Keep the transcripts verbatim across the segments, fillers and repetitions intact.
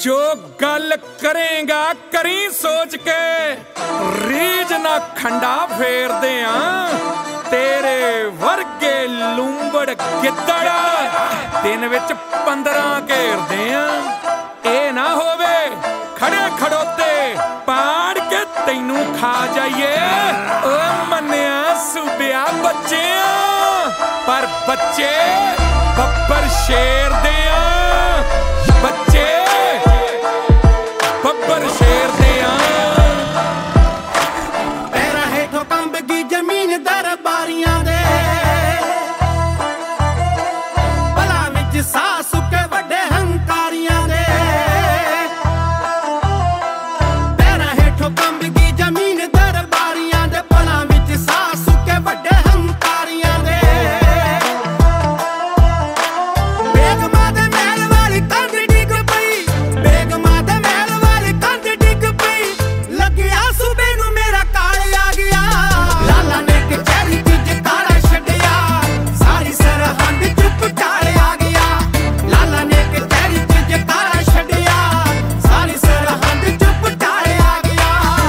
जो गल करेगा करी सोच के, रीज ना खंडा फेर दे तेरे वर्गे लूंबड़ गिद्दड़ दिन विच पंद्रह घेरदे आ। ए ना होवे खड़े खड़ोते पाड़ के तैनू खा जाइए। ओ मन्निया सूबिया बच्चे पर बच्चे बब्बर शेर दे बच्चे बब्बर शेर दे पैरां हेठों कंब गई जमीन दरबारियां दे, भला विच साह सुके वड्डे हंकारियां दे। पैरां हेठों कंब गई जमीन दरबारियां दे, भला विच साह सुके वड्डे हंकारियां दे। बेगमां दे महल वाली कंध डिग पई, बेगमां दे महल वाली कंध डिग पई, लग्गिया सूबे नूं मेरा काल आ गया। लाला ने कचहरी च जकारा छड्डिया, सारी सरहंद चुप चाल आ गया। लाला ने कचहरी च जकारा छड्डिया, सारी सरहंद चुप चाल आ गया।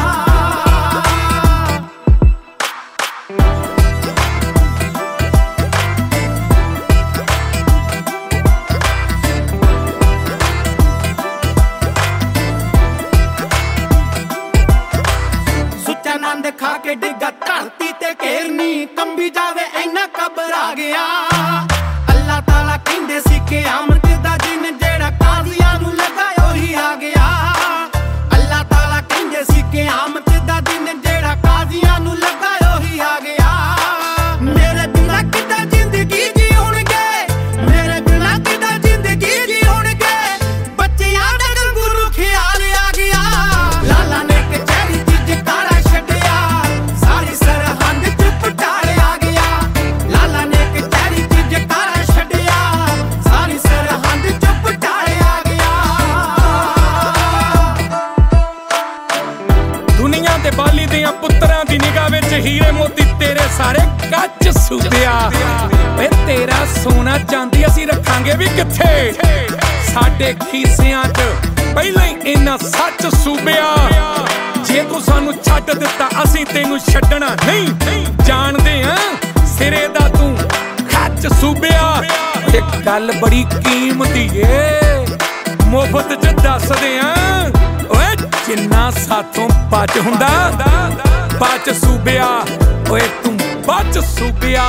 ਸੁੱਚਾ ਨੰਦ ਖਾ ਕੇ ਡਿੱਗਾ ਧਰਤੀ ਤੇ ਘੇਰਨੀ, ਕੰਬੀ ਜਾਵੇ ਇੰਨਾ ਘਬਰਾ ਗਿਆ। ਅੱਲਾਹ ਤਾਲਾ ਕਹਿੰਦੇ ਸੀ ਕਿਆਮਤ ਦਾ ਦਿਨ ਜਿਹੜਾ ਕਾਜ਼ੀਆਂ ਨੂੰ ਲੱਗਾ ਉਹੀ ਆ ਗਿਆ। ਅੱਲਾਹ ਤਾਲਾ ਕਹਿੰਦੇ ਸੀ ਕਿਆਮਤ ਦਾ ਦਿਨ ਜਿਹੜਾ ਕਾਜ਼ੀਆਂ ਨੂੰ ਲੱਗਾ ਉਹੀ ਆ ਗਿਆ। ਮੇਰੇ ਬਿਨਾਂ ਕਿੱਦਾਂ ਜ਼ਿੰਦਗੀ ਜੀਉਣਗੇ, ਮੇਰੇ ਬਿਨਾਂ ਕਿੱਦਾਂ ਜ਼ਿੰਦਗੀ ਜੀਉਣਗੇ, ਬੱਚਿਆਂ ਦਾ ਗੁਰੂ ਖਿਆਲ ਆ ਗਿਆ। ਲਾਲਾ ਨੇ ਕਚਹਿਰੀ ਚ ਜਕਾਰਾ ਛੱਡਿਆ, ਸਾਰੀ ਸਰਹੰਦ ਚੁੱਪ ਚਾਲ ਆ ਗਿਆ। ਲਾਲਾ ਨੇ ਕਚਹਿਰੀ ਚ ਜਕਾਰਾ ਛੱਡਿਆ, ਸਾਰੀ ਸਰਹੰਦ ਚੁੱਪ ਚਾਲ ਆ ਗਿਆ। ਦੁਨੀਆ ਤੇ ਬਾਲੀ ਦੀਆਂ ਪੁੱਤਰਾਂ ਦੀ ਨਿਗਾਹ ਵਿੱਚ ਹੀਰੇ ਮੋਤੀ ਤੇਰੇ ਸਾਰੇ ਕੱਚ ਸੂਬਿਆ। ਓਏ ਤੇਰਾ ਸੋਨਾ ਚਾਂਦੀ ਅਸੀਂ ਰੱਖਾਂਗੇ ਵੀ ਕਿੱਥੇ, ਸਾਡੇ ਖੀਸਿਆਂ 'ਚ ਪਹਿਲਾਂ ਹੀ ਇੰਨਾ ਸੱਚ ਸੂਬਿਆ। ਜੇ ਤੂੰ ਸਾਨੂੰ ਛੱਡ ਦਿੱਤਾ ਅਸੀਂ ਤੈਨੂੰ ਛੱਡਣਾ ਨਹੀਂ, ਜਾਣਦੇ ਆ ਸਿਰੇ ਦਾ ਤੂੰ ਖੱਚ ਸੂਬਿਆ। ਇਹ ਗੱਲ ਬੜੀ ਕੀਮਤੀ ਏ ਮੁਫਤ 'ਚ ਦੱਸਦੇ ਆ। ਓਏ ਜਿੰਨਾ ਸਾਥੋਂ ਬਚ ਹੁੰਦਾ ਬਚ ਸੂਬਿਆ, ਓਏ ਤੂੰ ਬਚ ਸੂਬਿਆ।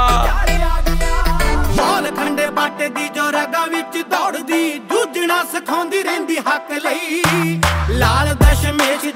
ਮੌਲ ਖੰਡੇ ਬਾਟੇ ਦੀ ਜੋ ਰਗਾਂ ਵਿੱਚ ਦੌੜਦੀ, ਜੂਝਣਾ ਸਿਖਾਉਂਦੀ ਰਹਿੰਦੀ ਹੱਕ ਲਈ। ਲਾਲ ਦਸ਼ਮੇਸ਼